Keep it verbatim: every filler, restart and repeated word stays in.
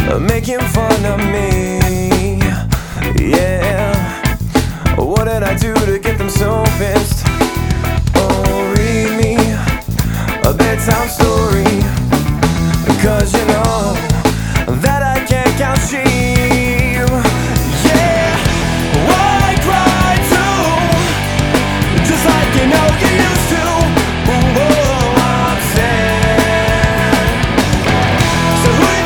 making fun of me. Yeah, what did I do to get them so pissed? Oh, read me a bedtime story, 'cause you know